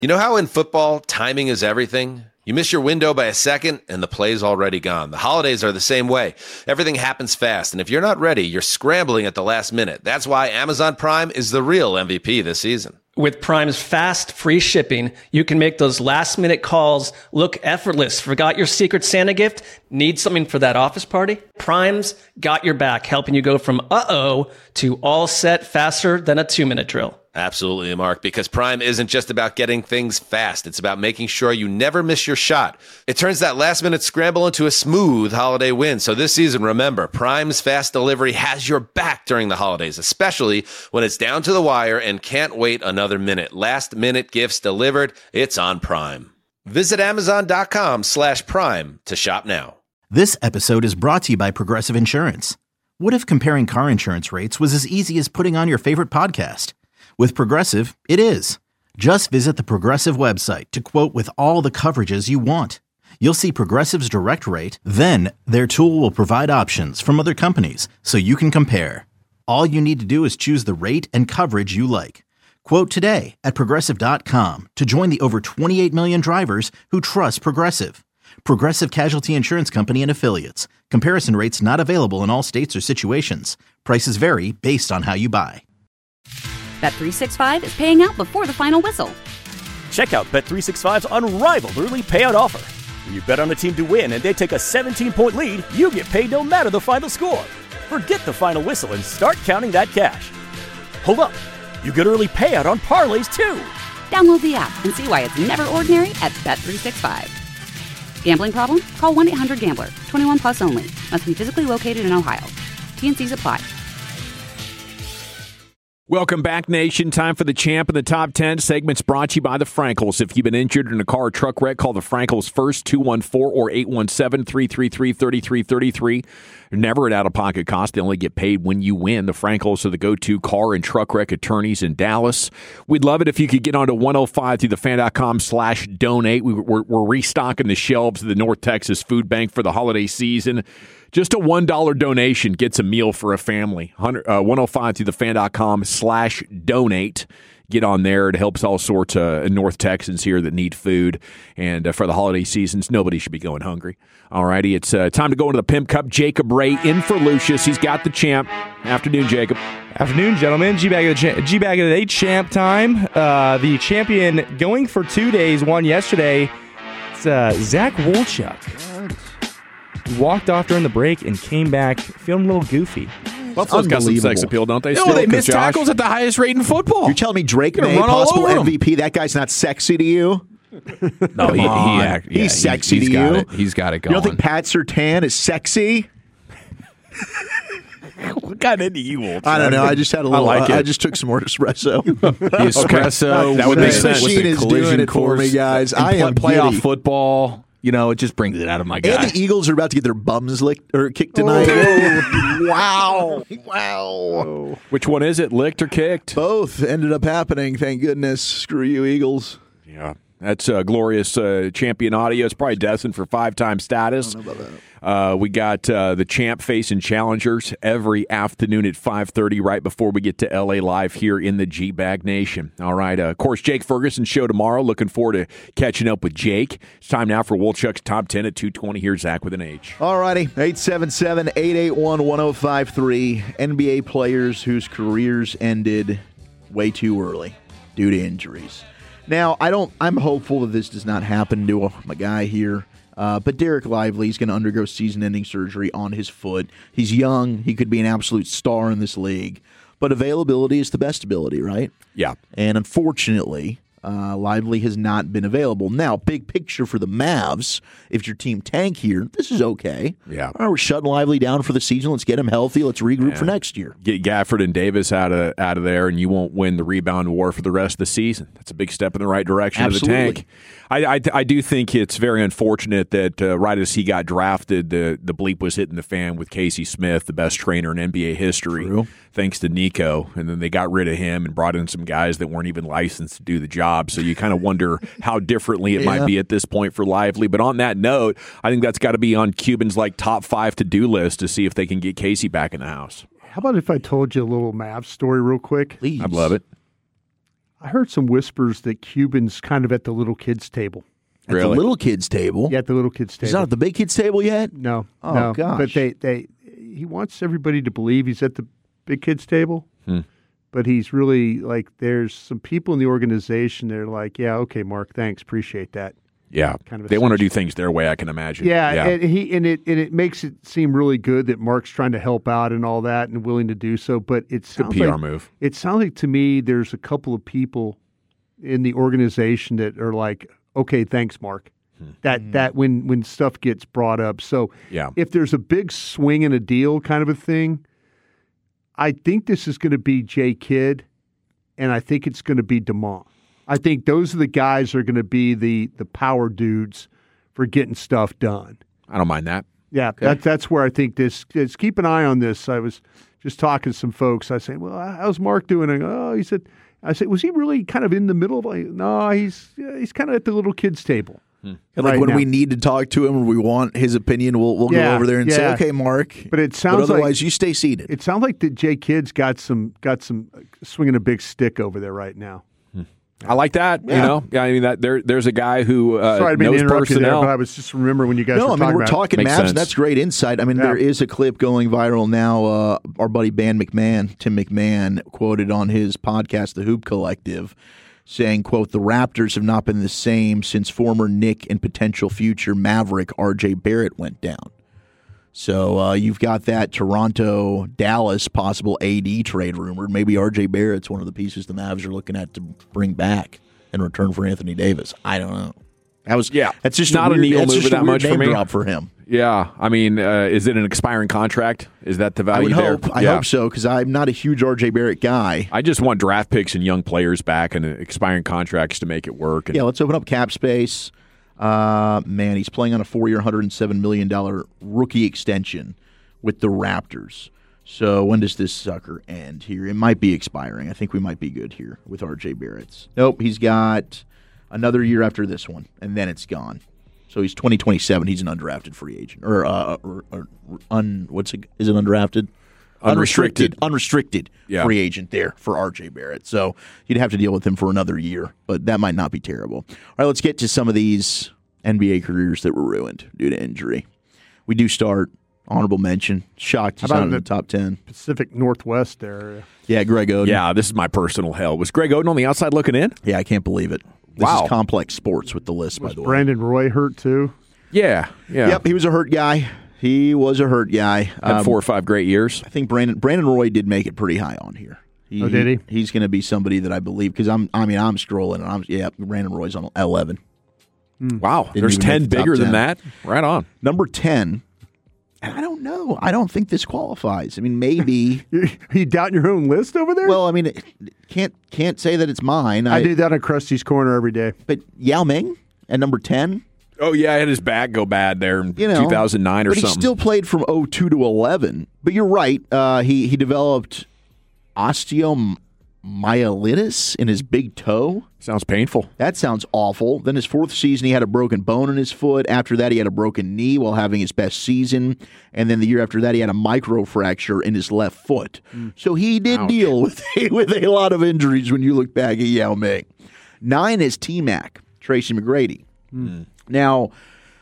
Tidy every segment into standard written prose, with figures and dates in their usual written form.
You know how in football, timing is everything? You miss your window by a second, and the play's already gone. The holidays are the same way. Everything happens fast, and if you're not ready, you're scrambling at the last minute. That's why Amazon Prime is the real MVP this season. With Prime's fast, free shipping, you can make those last-minute calls look effortless. Forgot your Secret Santa gift? Need something for that office party? Prime's got your back, helping you go from uh-oh to all set faster than a 2-minute drill. Absolutely, Mark, because Prime isn't just about getting things fast. It's about making sure you never miss your shot. It turns that last-minute scramble into a smooth holiday win. So this season, remember, Prime's fast delivery has your back during the holidays, especially when it's down to the wire and can't wait another minute. Last-minute gifts delivered, it's on Prime. Visit Amazon.com/Prime to shop now. This episode is brought to you by Progressive Insurance. What if comparing car insurance rates was as easy as putting on your favorite podcast? With Progressive, it is. Just visit the Progressive website to quote with all the coverages you want. You'll see Progressive's direct rate, then their tool will provide options from other companies so you can compare. All you need to do is choose the rate and coverage you like. Quote today at Progressive.com to join the over 28 million drivers who trust Progressive. Progressive Casualty Insurance Company and Affiliates. Comparison rates not available in all states or situations. Prices vary based on how you buy. Bet365 is paying out before the final whistle. Check out Bet365's unrivaled early payout offer. When you bet on a team to win and they take a 17-point lead, you get paid no matter the final score. Forget the final whistle and start counting that cash. Hold up. You get early payout on parlays, too. Download the app and see why it's never ordinary at Bet365. Gambling problem? Call 1-800-GAMBLER. 21 plus only. Must be physically located in Ohio. T&Cs apply. Welcome back, Nation. Time for the Champ in the Top 10. Segment's brought to you by the Frankels. If you've been injured in a car or truck wreck, call the Frankels first, 214 or 817-333-3333. Never at out-of-pocket cost. They only get paid when you win. The Frankels are the go-to car and truck wreck attorneys in Dallas. We'd love it if you could get onto 105 through thefan.com/donate. We're restocking the shelves of the North Texas Food Bank for the holiday season. Just a $1 donation gets a meal for a family. 105 through thefan.com/donate. Get on there. It helps all sorts of North Texans here that need food. And for the holiday seasons, nobody should be going hungry. All righty, it's time to go into the Pimp Cup. Jacob Ray in for Lucius. He's got the champ. Afternoon, Jacob. Afternoon, gentlemen. G-Bag of the Day champ time. The champion going for 2 days, won yesterday. It's Zach Wolchuk. He walked off during the break and came back feeling a little goofy. Buffalo's got some sex appeal, don't they? No, they miss tackles at the highest rate in football. You're telling me Drake May, possible MVP, that guy's not sexy to you? No, he's sexy to you. He's got it going. You don't think Pat Surtain is sexy? What got into you? I don't know. I just had a little. I just took some more espresso. Espresso. That this machine is doing it for me, guys. I am playoff giddy. Football. You know, it just brings it out of my guy. And the Eagles are about to get their bums licked or kicked tonight. Wow. Which one is it, licked or kicked? Both ended up happening, thank goodness. Screw you, Eagles. Yeah. That's glorious champion audio. It's probably destined for 5-time status. I don't know about that. We got the champ facing challengers every afternoon at 5:30 right before we get to LA Live here in the G-Bag Nation. All right. Of course, Jake Ferguson show tomorrow. Looking forward to catching up with Jake. It's time now for Wolchuk's Top 10 at 2:20. Here's Zach with an H. All righty. 877-881-1053. NBA players whose careers ended way too early due to injuries. Now, I'm hopeful that this does not happen to my guy here. But Derek Lively is going to undergo season-ending surgery on his foot. He's young. He could be an absolute star in this league. But availability is the best ability, right? Yeah. And unfortunately, Lively has not been available. Now, big picture for the Mavs, if your team tank here, this is okay. Yeah. All right, we're shutting Lively down for the season. Let's get him healthy. Let's regroup for next year. Get Gafford and Davis out of there, and you won't win the rebound war for the rest of the season. That's a big step in the right direction of the tank. I do think it's very unfortunate that right as he got drafted, the bleep was hitting the fan with Casey Smith, the best trainer in NBA history, thanks to Nico. And then they got rid of him and brought in some guys that weren't even licensed to do the job. So you kind of wonder how differently it might be at this point for Lively. But on that note, I think that's got to be on Cuban's top 5 to-do list to see if they can get Casey back in the house. How about if I told you a little Mavs story real quick? Please. I'd love it. I heard some whispers that Cuban's kind of at the little kids' table. At the little kids' table? Yeah, at the little kids' table. He's not at the big kids' table yet? No. Oh, no. gosh. But he wants everybody to believe he's at the big kids' table. But he's really like, there's some people in the organization that are like, yeah, okay, Mark, thanks, appreciate that. Yeah, kind of they want to do things their way, I can imagine. Yeah. And it makes it seem really good that Mark's trying to help out and all that and willing to do so. But it sounds PR like, move. It sounds like to me there's a couple of people in the organization that are like, okay, thanks, Mark. That when stuff gets brought up. So if there's a big swing in a deal kind of a thing, I think this is going to be Jay Kidd, and I think it's going to be DeMond. I think those are the guys that are going to be the power dudes for getting stuff done. I don't mind that. Yeah, Okay. that's where I think this is. Keep an eye on this. I was just talking to some folks. I said, well, how's Mark doing? I said, was he really kind of in the middle of no, he's kind of at the little kids' table. And like when we need to talk to him or we want his opinion, we'll go over there and say, okay, Mark. But it sounds otherwise, like you stay seated. It sounds like that Jay Kidd's got some swinging a big stick over there right now. I like that. You know, I mean that there's a guy who Sorry, I didn't knows interrupt you there, personnel. but I was just remembering when you guys were talking about we're talking Makes Mavs, sense. and that's great insight. I mean, there is a clip going viral now. Our buddy Tim McMahon, quoted on his podcast, The Hoop Collective, saying, quote, the Raptors have not been the same since former Knick and potential future Maverick R.J. Barrett went down. So you've got that Toronto-Dallas possible AD trade rumored. Maybe R.J. Barrett's one of the pieces the Mavs are looking at to bring back in return for Anthony Davis. I don't know. That's just not a weird, needle that's mover just a that weird much for name me. drop for him. Yeah, I mean, is it an expiring contract? Is that the I value would there? hope. I hope so, because I'm not a huge R.J. Barrett guy. I just want draft picks and young players back and expiring contracts to make it work. And Yeah, let's open up cap space. Man, he's playing on a 4-year, $107 million rookie extension with the Raptors. So when does this sucker end here? It might be expiring. I think we might be good here with R.J. Barrett's. Nope, he's got another year after this one, and then it's gone. So he's 2027. He's an undrafted free agent. Is it undrafted? Unrestricted free agent there for R.J. Barrett. So you'd have to deal with him for another year, but that might not be terrible. All right, let's get to some of these NBA careers that were ruined due to injury. We do start honorable mention. Shocked he's not in the top 10. Pacific Northwest area. Yeah, Greg Oden. Yeah, this is my personal hell. Was Greg Oden on the outside looking in? Yeah, I can't believe it. This Wow. is complex sports with the list, by the way. Brandon Roy hurt too? Yeah. Yep, he was a hurt guy. Had 4 or 5 great years. I think Brandon Roy did make it pretty high on here. Did he? He's going to be somebody that I believe, because I'm scrolling and Brandon Roy's on 11. Wow, Didn't there's even make 10 the top bigger 10. than that. Right on. Number 10, and I don't know. I don't think this qualifies. I mean, maybe. You doubting your own list over there? Well, I mean, can't say that it's mine. I do that on Krusty's Corner every day. But Yao Ming at number 10. Oh, yeah, I had his back go bad there in 2009 or but something. He still played from 02 to 11. But you're right. He developed osteomyelitis in his big toe. Sounds painful. That sounds awful. Then his 4th season, he had a broken bone in his foot. After that, he had a broken knee while having his best season. And then the year after that, he had a microfracture in his left foot. So he did deal with a lot of injuries when you look back at Yao Ming. 9 is T-Mac, Tracy McGrady. Now,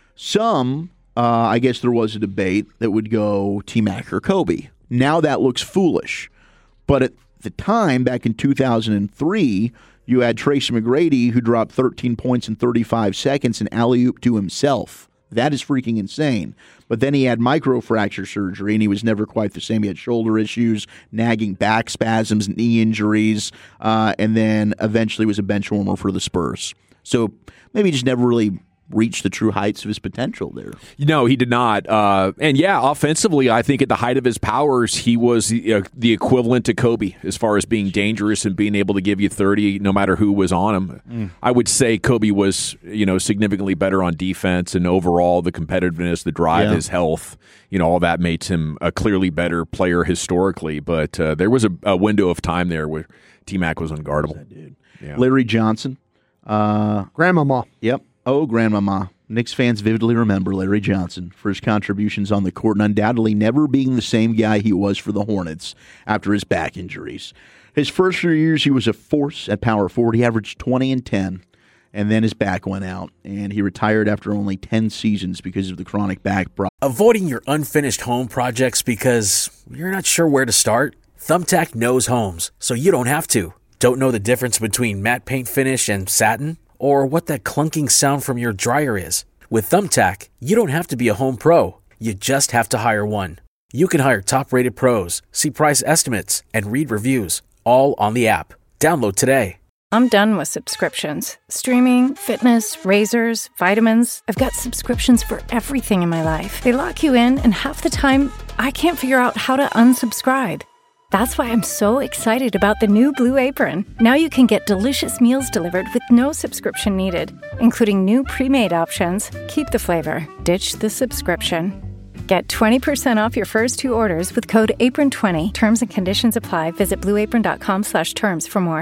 I guess there was a debate that would go T-Mac or Kobe. Now that looks foolish. But at the time, back in 2003, you had Tracy McGrady, who dropped 13 points in 35 seconds and alley-oop to himself. That is freaking insane. But then he had microfracture surgery, and he was never quite the same. He had shoulder issues, nagging back spasms, knee injuries, and then eventually was a bench warmer for the Spurs. So maybe he just never really reached the true heights of his potential there. No, he did not. And yeah, offensively, I think at the height of his powers, he was the equivalent to Kobe as far as being dangerous and being able to give you 30 no matter who was on him. I would say Kobe was, significantly better on defense, and overall the competitiveness, the drive, his health, all that makes him a clearly better player historically. But there was a window of time there where T-Mac was unguardable. Yeah. Larry Johnson. Grandmama. Yep. Oh, Grandmama. Knicks fans vividly remember Larry Johnson for his contributions on the court and undoubtedly never being the same guy he was for the Hornets after his back injuries. His first few years, he was a force at power forward. He averaged 20 and 10, and then his back went out, and he retired after only 10 seasons because of the chronic back problem. Avoiding your unfinished home projects because you're not sure where to start? Thumbtack knows homes, so you don't have to. Don't know the difference between matte paint finish and satin? Or what that clunking sound from your dryer is? With Thumbtack, you don't have to be a home pro. You just have to hire one. You can hire top-rated pros, see price estimates, and read reviews, all on the app. Download today. I'm done with subscriptions. Streaming, fitness, razors, vitamins. I've got subscriptions for everything in my life. They lock you in, and half the time, I can't figure out how to unsubscribe. That's why I'm so excited about the new Blue Apron. Now you can get delicious meals delivered with no subscription needed, including new pre-made options. Keep the flavor, ditch the subscription. Get 20% off your first 2 orders with code APRON20. Terms and conditions apply. Visit blueapron.com/terms for more.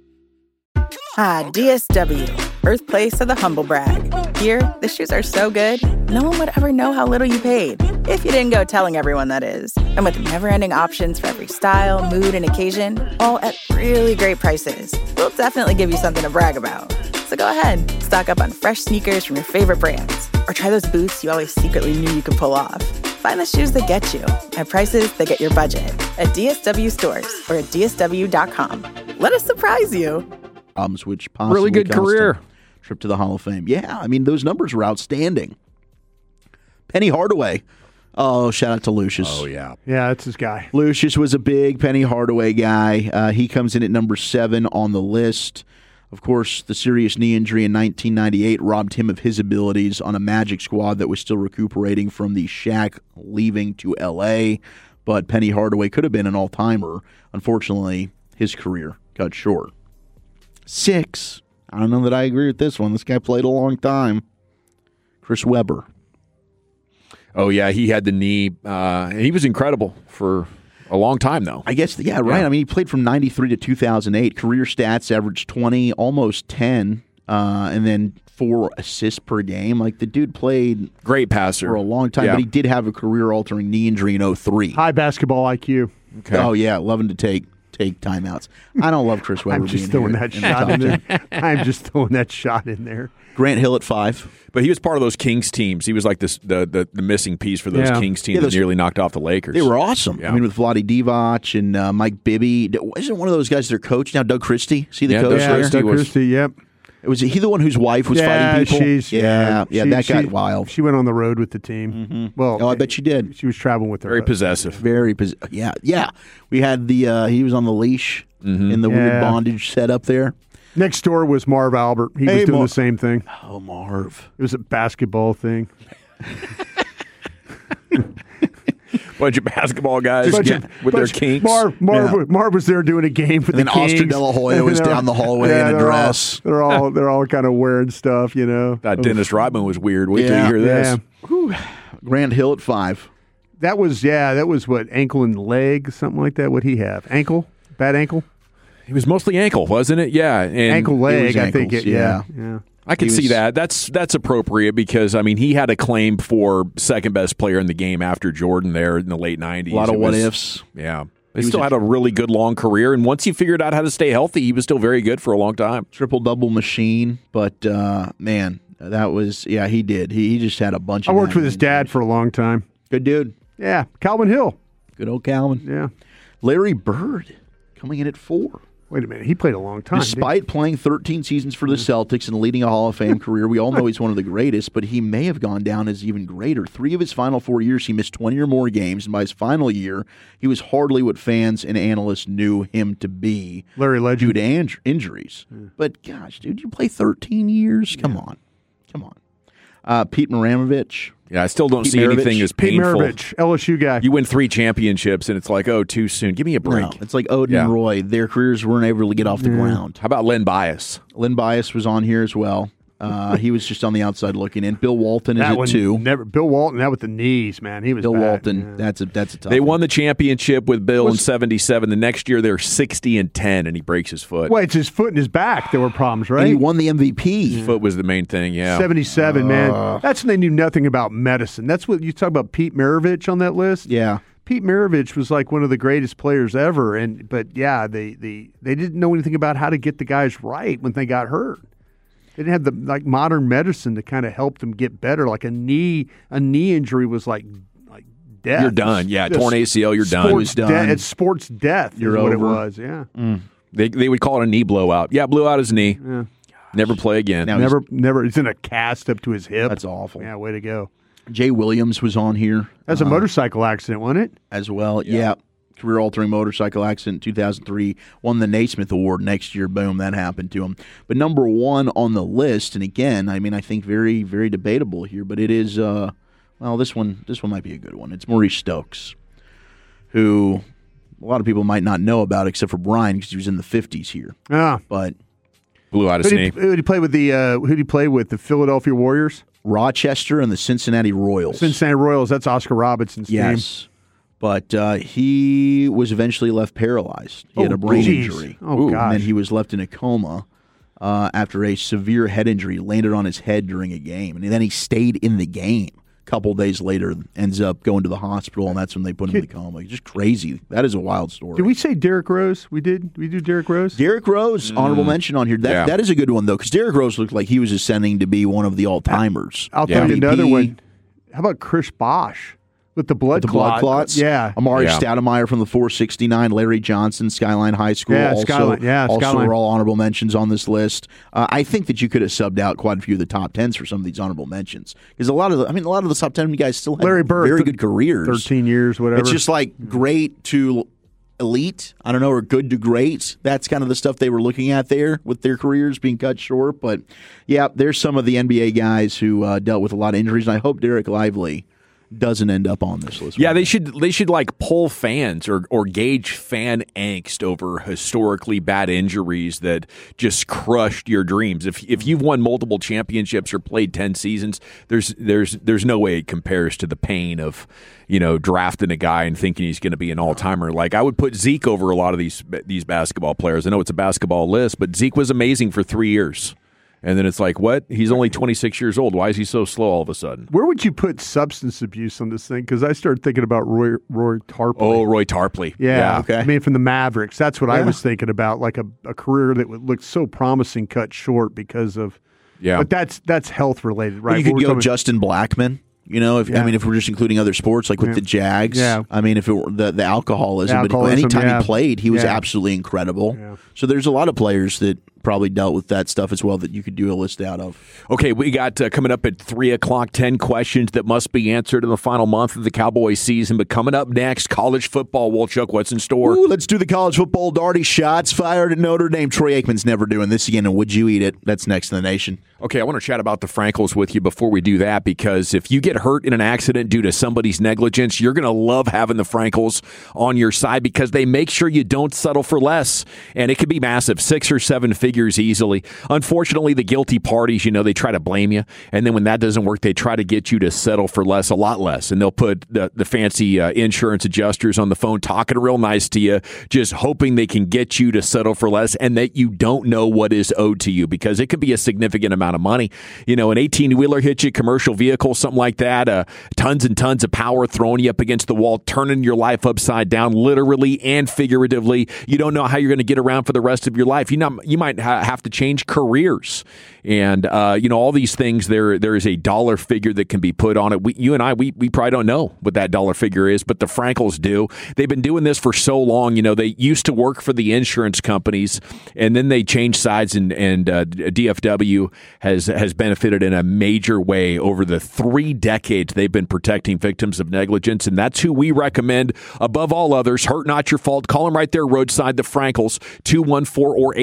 Ah, DSW, birthplace of the humble brag. Here, the shoes are so good, no one would ever know how little you paid. If you didn't go telling everyone, that is. And with never-ending options for every style, mood, and occasion, all at really great prices, we'll definitely give you something to brag about. So go ahead, stock up on fresh sneakers from your favorite brands, or try those boots you always secretly knew you could pull off. Find the shoes that get you at prices that get your budget at DSW stores or at DSW.com. Let us surprise you. Which possibly really good career. Trip to the Hall of Fame. Yeah, I mean, those numbers were outstanding. Penny Hardaway. Oh, shout out to Lucius. Oh, yeah. Yeah, that's his guy. Lucius was a big Penny Hardaway guy. He comes in at number 7 on the list. Of course, the serious knee injury in 1998 robbed him of his abilities on a Magic squad that was still recuperating from the Shaq leaving to L.A., but Penny Hardaway could have been an all-timer. Unfortunately, his career cut short. 6. I don't know that I agree with this one. This guy played a long time. Chris Webber. Oh, yeah, he had the knee. He was incredible for a long time, though. I guess, yeah, right. Yeah. I mean, he played from 93 to 2008. Career stats averaged 20, almost 10, and then 4 assists per game. Like, the dude played great passer for a long time, but he did have a career-altering knee injury in 2003. High basketball IQ. Okay. Oh, yeah, loving to take timeouts. I don't love Chris Webber. I'm just throwing that shot in there. I'm just throwing that shot in there. Grant Hill at 5. But he was part of those Kings teams. He was like the missing piece for those Kings teams that nearly knocked off the Lakers. They were awesome. Yeah. I mean, with Vlade Divac and Mike Bibby. Isn't one of those guys their coach now, Doug Christie? See the coach there? Doug Christie, yep. Was he the one whose wife was fighting people? That got wild. She went on the road with the team. Mm-hmm. Well, I bet she did. She was traveling with her. Very possessive. Yeah. We had he was on the leash in the weird bondage setup there. Next door was Marv Albert. He was doing the same thing. Oh, Marv. It was a basketball thing. Bunch of basketball guys with their kinks. Marv was there doing a game for the Kings. And Oscar De La Hoya was down the hallway in a dress. They're all kind of wearing stuff, you know. That Dennis Rodman was weird. Wait till you hear this. Grant Hill at 5. That was what, ankle and leg, something like that. What'd he have? Ankle? Bad ankle? It was mostly ankle, wasn't it? Yeah. And ankle, leg, I think. Yeah. I can see that. That's appropriate because, I mean, he had a claim for second best player in the game after Jordan there in the late 90s. A lot of what-ifs. Yeah. He still had a really good long career, and once he figured out how to stay healthy, he was still very good for a long time. Triple-double machine, but, man, that was, he did. He just had a bunch of I worked with his dad for a long time. Good dude. Yeah, Calvin Hill. Good old Calvin. Yeah. Larry Bird coming in at 4. Wait a minute. He played a long time. Despite playing 13 seasons for the Celtics and leading a Hall of Fame career, we all know he's one of the greatest, but he may have gone down as even greater. 3 of his final 4 years, he missed 20 or more games, and by his final year, he was hardly what fans and analysts knew him to be. Larry Legend. Due to injuries. Yeah. But, gosh, dude, you play 13 years? Come on. Pete Maramovich. Yeah, I still don't see anything as painful. Pete Maravich, LSU guy. You win 3 championships, and it's like, too soon. Give me a break. No, it's like Odin and Roy. Their careers weren't able to get off the ground. How about Len Bias? Len Bias was on here as well. He was just on the outside looking in. Bill Walton is That it one too. Bill Walton, that with the knees, man. He was Bill bad. Walton. Yeah. That's a tough They one. won the championship with Bill in 77. The next year they're 60-10, and he breaks his foot. Well, it's his foot and his back. There were problems, right? And he won the MVP. His foot was the main thing, yeah. 77, man. That's when they knew nothing about medicine. That's what you talk about. Pete Maravich on that list. Yeah. Pete Maravich was like one of the greatest players ever, but yeah, they didn't know anything about how to get the guys right when they got hurt. They didn't have the modern medicine to kind of help them get better. Like a knee injury was like death. You're done. Yeah, Just torn ACL, you're done. Sports death. It's sports death. You're is what over. it was. Yeah. They would call it a knee blowout. Yeah, blew out his knee. Yeah. Never play again. Now Never. It's in a cast up to his hip. That's awful. Yeah, way to go. Jay Williams was on here. That's a motorcycle accident, wasn't it? As well. Yeah. Career-altering motorcycle accident in 2003. Won the Naismith Award next year. Boom, that happened to him. But number one on the list, and again, I mean, I think very, very debatable here, but it is, this one might be a good one. It's Maurice Stokes, who a lot of people might not know about except for Brian because he was in the 50s here. Yeah. But blew out his knee. Who did he play with? Who did he play with? The Philadelphia Warriors? Rochester and the Cincinnati Royals. Cincinnati Royals. That's Oscar Robinson's team. Yes. But he was eventually left paralyzed. He had a brain injury. Oh, gosh. And then he was left in a coma after a severe head injury landed on his head during a game. And then he stayed in the game. A couple days later, ends up going to the hospital, and that's when they put him in the coma. Just crazy. That is a wild story. Did we say Derrick Rose? We did? We do Derrick Rose? Derrick Rose, honorable mention on here. That is a good one, though, because Derrick Rose looked like he was ascending to be one of the all-timers. I'll throw you another one. How about Chris Bosh? With the blood clots? Yeah. Amari Stoudemire from the 469, Larry Johnson, Skyline High School. Yeah, also, Skyline. Also are all honorable mentions on this list. I think that you could have subbed out quite a few of the top 10s for some of these honorable mentions. Because a lot of the top 10 guys still have Larry Bird, very good careers. 13 years, whatever. It's just like great to elite, I don't know, or good to great. That's kind of the stuff they were looking at there with their careers being cut short. But, yeah, there's some of the NBA guys who dealt with a lot of injuries, and I hope Derek Lively doesn't end up on this list. Yeah, they should like poll fans or gauge fan angst over historically bad injuries that just crushed your dreams. If you've won multiple championships or played 10 seasons, there's no way it compares to the pain of, drafting a guy and thinking he's going to be an all-timer. Like I would put Zeke over a lot of these basketball players. I know it's a basketball list, but Zeke was amazing for 3 years. And then it's like, what? He's only 26 years old. Why is he so slow all of a sudden? Where would you put substance abuse on this thing? Because I started thinking about Roy Tarpley. Oh, Roy Tarpley. Yeah. Okay. I mean, from the Mavericks. That's what I was thinking about, like a career that looked so promising cut short because of – Yeah. But that's health-related, right? You could go Justin Blackman. If we're just including other sports, like with the Jags, I mean, if it were the alcoholism, but anytime he played, he was absolutely incredible. Yeah. So there's a lot of players that probably dealt with that stuff as well that you could do a list out of. Okay, we got coming up at 3 o'clock, 10 questions that must be answered in the final month of the Cowboys season. But coming up next, college football. Wolchuk, what's in store? Ooh, let's do the college football darty. Shots fired at Notre Dame. Troy Aikman's never doing this again, and would you eat it? That's next in the nation. Okay, I want to chat about the Frankels with you before we do that, because if you get hurt in an accident due to somebody's negligence, you're going to love having the Frankels on your side because they make sure you don't settle for less. And it could be massive, 6 or 7 figures easily. Unfortunately, the guilty parties, they try to blame you. And then when that doesn't work, they try to get you to settle for less, a lot less. And they'll put the fancy insurance adjusters on the phone talking real nice to you, just hoping they can get you to settle for less and that you don't know what is owed to you, because it could be a significant amount of money. An 18-wheeler hits you, commercial vehicle, something like that, tons and tons of power throwing you up against the wall, turning your life upside down, literally and figuratively. You don't know how you're going to get around for the rest of your life. You might have to change careers. And, all these things, there is a dollar figure that can be put on it. You and I probably don't know what that dollar figure is, but the Frankels do. They've been doing this for so long. They used to work for the insurance companies, and then they changed sides, and DFW has benefited in a major way over the 3 decades they've been protecting victims of negligence, and that's who we recommend above all others. Hurt Not Your Fault. Call them right there roadside, the Frankels, 214 or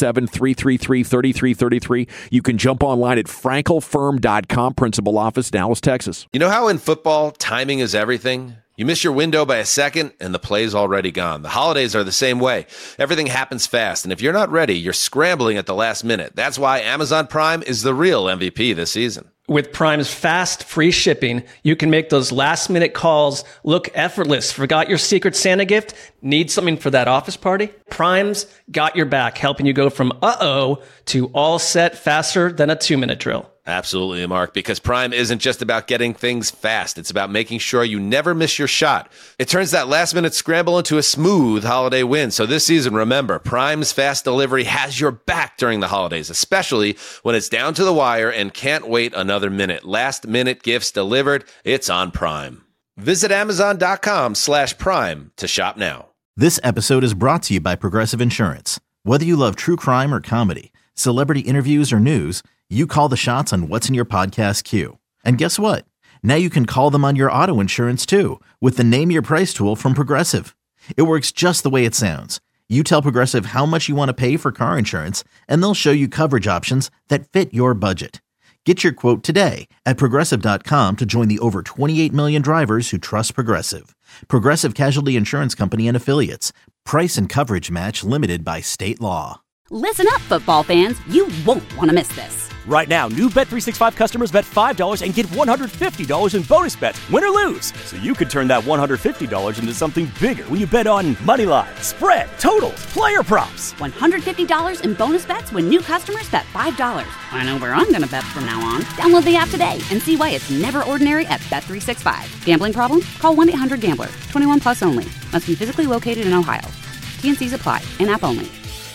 817-333-3333. You can jump online at frankelfirm.com, principal office, Dallas, Texas. You know how in football, timing is everything? You miss your window by a second, and the play's already gone. The holidays are the same way. Everything happens fast, and if you're not ready, you're scrambling at the last minute. That's why Amazon Prime is the real MVP this season. With Prime's fast, free shipping, you can make those last-minute calls look effortless. Forgot your Secret Santa gift? Need something for that office party? Prime's got your back, helping you go from uh-oh to all set faster than a 2-minute drill. Absolutely, Mark, because Prime isn't just about getting things fast. It's about making sure you never miss your shot. It turns that last-minute scramble into a smooth holiday win. So this season, remember, Prime's fast delivery has your back during the holidays, especially when it's down to the wire and can't wait another minute. Last-minute gifts delivered, it's on Prime. Visit Amazon.com/Prime to shop now. This episode is brought to you by Progressive Insurance. Whether you love true crime or comedy, celebrity interviews or news, you call the shots on what's in your podcast queue. And guess what? Now you can call them on your auto insurance too with the Name Your Price tool from Progressive. It works just the way it sounds. You tell Progressive how much you want to pay for car insurance, and they'll show you coverage options that fit your budget. Get your quote today at Progressive.com to join the over 28 million drivers who trust Progressive. Progressive Casualty Insurance Company and Affiliates. Price and coverage match limited by state law. Listen up, football fans. You won't want to miss this. Right now, new Bet365 customers bet $5 and get $150 in bonus bets, win or lose. So you could turn that $150 into something bigger when you bet on money line, spread, totals, player props. $150 in bonus bets when new customers bet $5. I know where I'm going to bet from now on. Download the app today and see why it's never ordinary at Bet365. Gambling problem? Call 1-800-GAMBLER. 21 plus only. Must be physically located in Ohio. T&Cs apply. In-app only.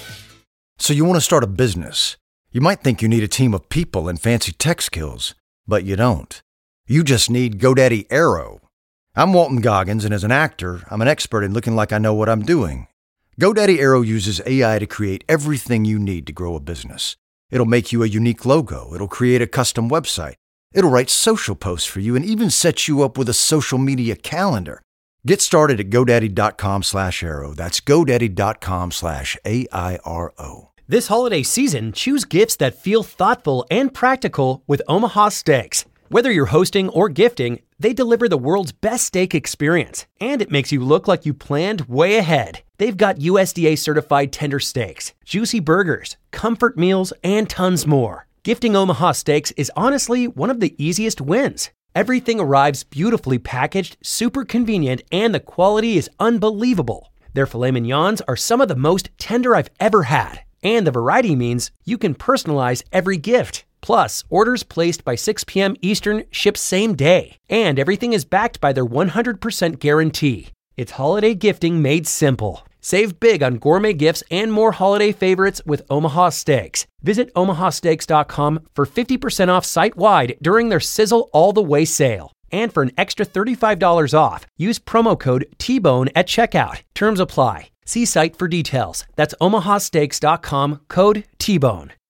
So you want to start a business. You might think you need a team of people and fancy tech skills, but you don't. You just need GoDaddy Aero. I'm Walton Goggins, and as an actor, I'm an expert in looking like I know what I'm doing. GoDaddy Aero uses AI to create everything you need to grow a business. It'll make you a unique logo. It'll create a custom website. It'll write social posts for you and even set you up with a social media calendar. Get started at GoDaddy.com/Aero. That's GoDaddy.com/AIRO. This holiday season, choose gifts that feel thoughtful and practical with Omaha Steaks. Whether you're hosting or gifting, they deliver the world's best steak experience, and it makes you look like you planned way ahead. They've got USDA certified tender steaks, juicy burgers, comfort meals, and tons more. Gifting Omaha Steaks is honestly one of the easiest wins. Everything arrives beautifully packaged, super convenient, and the quality is unbelievable. Their filet mignons are some of the most tender I've ever had. And the variety means you can personalize every gift. Plus, orders placed by 6 p.m. Eastern ship same day. And everything is backed by their 100% guarantee. It's holiday gifting made simple. Save big on gourmet gifts and more holiday favorites with Omaha Steaks. Visit omahasteaks.com for 50% off site-wide during their Sizzle All the Way sale. And for an extra $35 off, use promo code TBONE at checkout. Terms apply. See site for details. That's omahasteaks.com, code TBONE.